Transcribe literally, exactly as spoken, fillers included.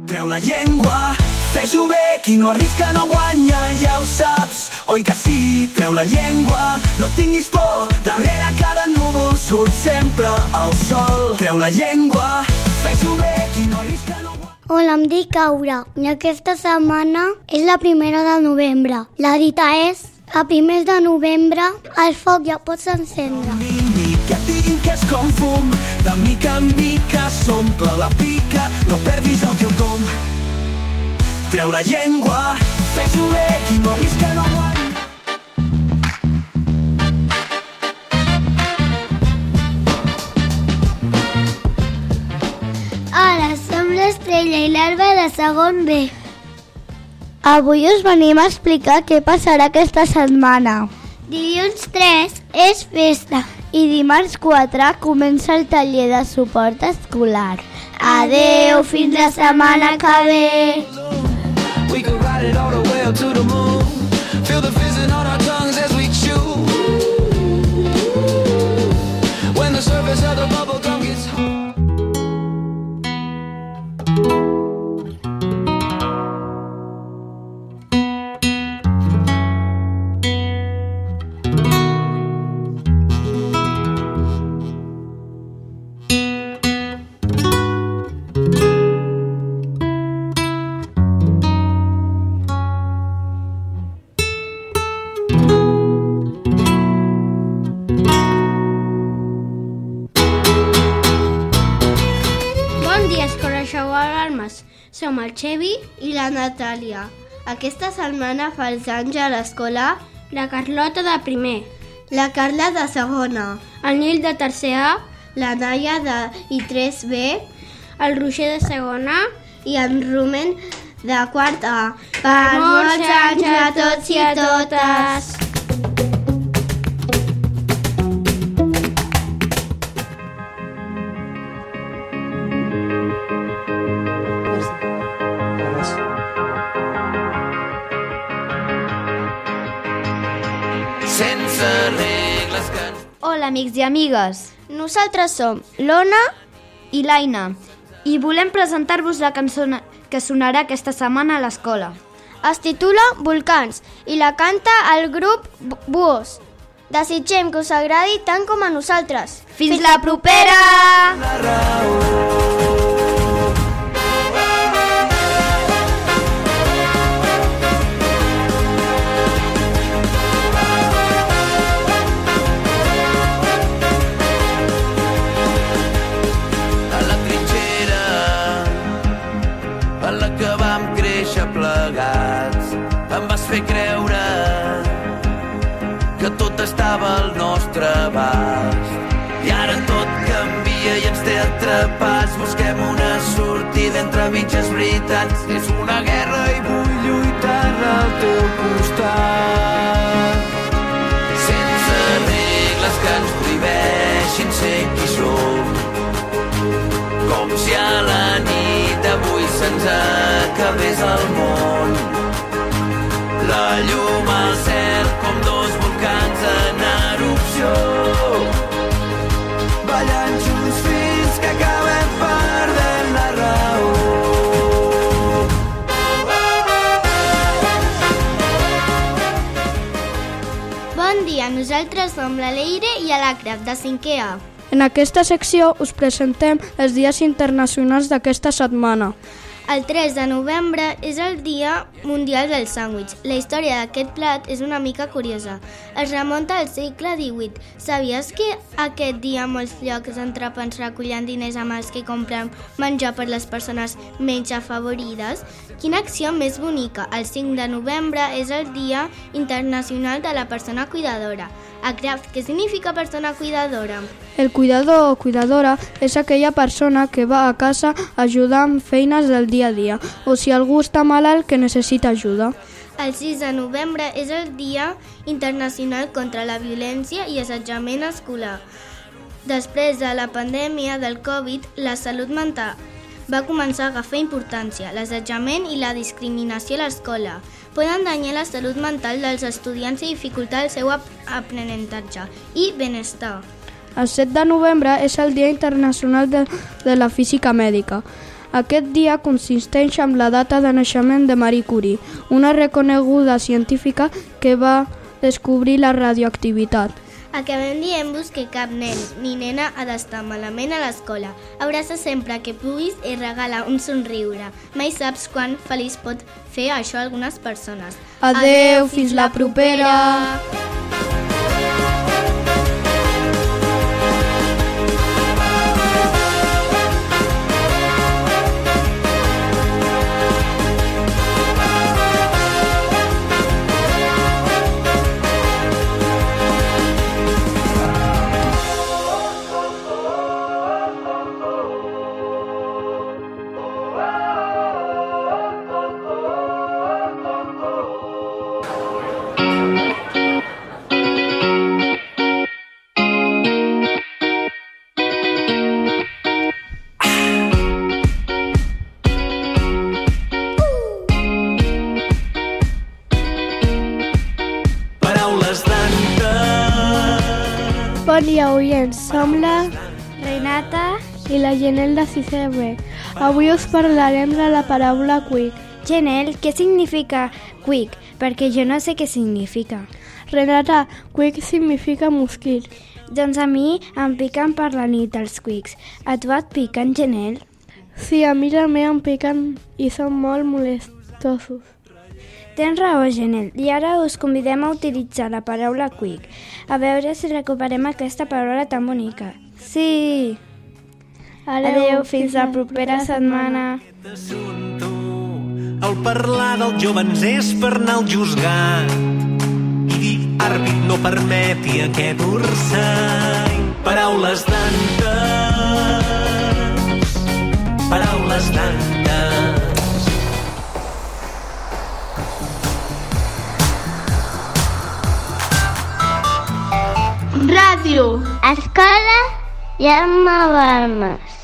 Treu la llengua, fes-ho bé, qui no arrisca no guanya, ja ho saps, oi que sí? Treu la llengua, no tinguis por, darrere cada núvol surt sempre el sol. Treu la llengua, fes-ho bé, qui no arrisca no guanya. Hola, em dic Aura i aquesta setmana és la primera de novembre. La dita és: a primers de novembre el foc ja pots encendre. Ni que tingues com fum, de mica en mica s'omple la pica, no perdis el teu tom. Treu la llengua, fes-ho bé, qui no arrisca no guanya. Hola, som l'Estrella i l'Alba de segon B. Avui us venim a explicar què passarà aquesta setmana. Dilluns tres és festa i dimarts quatre comença el taller de suport escolar. Adeu, fins la setmana que ve! We could ride it all the way up to the moon. Feel the fizzing on our tongues as we chew. When the surface of the bubble gum gets hard. Som el Xevi i la Natàlia. Aquesta setmana fa els anys a l'escola la Carlota de primer, la Carla de segona, el Nil de tercer A, la Naia de i tres B, el Roger de segona i en Rumen de quart A. Per molts anys a tots i a totes! Hola, amics i amigues. Nosaltres som l'Ona i l'Aina i volem presentar-vos la cançó que sonarà aquesta setmana a l'escola. Es titula Volcans i la canta el grup Buos. Desitgem que us agradi tant com a nosaltres. Fins, Fins la propera! Fer creure que tot estava al nostre abast i ara tot canvia i ens té atrapats. Busquem una sortida entre mitges veritats. És una guerra i vull lluitar al teu costat, sense regles que ens prohibeixin ser qui som, com si a la nit d'avui se'ns acabés el món. La llum al cel com dos volcans en erupció, ballant junts fins que acabem perdent la raó. Bon dia, nosaltres som la Leire i l'Acraf de cinquè A. En aquesta secció us presentem els dies internacionals d'aquesta setmana. El tres de novembre és el Dia Mundial del Sàndwich. La història d'aquest plat és una mica curiosa. Es remunta al segle divuit. Sabies que aquest dia a molts llocs entrepans recullen diners amb els que compren menjar per les persones menys afavorides? Quina acció més bonica! El cinc de novembre és el Dia Internacional de la Persona Cuidadora. Acraf, què significa persona cuidadora? El cuidador o cuidadora és aquella persona que va a casa a ajudar amb feines del dia a dia o si algú està malalt que necessita ajuda. El sis de novembre és el Dia Internacional contra la Violència i Assetjament Escolar. Després de la pandèmia del Covid, la salut mental va començar a agafar importància. L'assetjament i la discriminació a l'escola poden danyar la salut mental dels estudiants i dificultar el seu aprenentatge i benestar. El set de novembre és el Dia Internacional de, de la Física Mèdica. Aquest dia consisteix en la data de naixement de Marie Curie, una reconeguda científica que va descobrir la radioactivitat. Acabem dient-vos que cap nen ni nena ha d'estar malament a l'escola. Abraça sempre que puguis i regala un somriure. Mai saps quan feliç pot fer això algunes persones. Adeu, fins la propera! Bon dia, oients. Som la Renata i la Genel de sisè B. Avui us parlarem de la paraula quick. Genel, què significa quick? Perquè jo no sé què significa. Renata, quick significa mosquit. Doncs a mi em piquen per la nit els quicks. A tu et piquen, Genel? Sí, a mi també em piquen i són molt molestosos. Tens raó, Genel, i ara us convidem a utilitzar la paraula quick. A veure si recuperem aquesta paraula tan bonica. Sí! Adeu, Adeu fins la propera setmana. El parlar dels jovens és per anar al juzgat i dir àrbit no permeti aquest orsany. Paraules d'antes, paraules d'antes. Ràdio. Escola Jaume Balmes.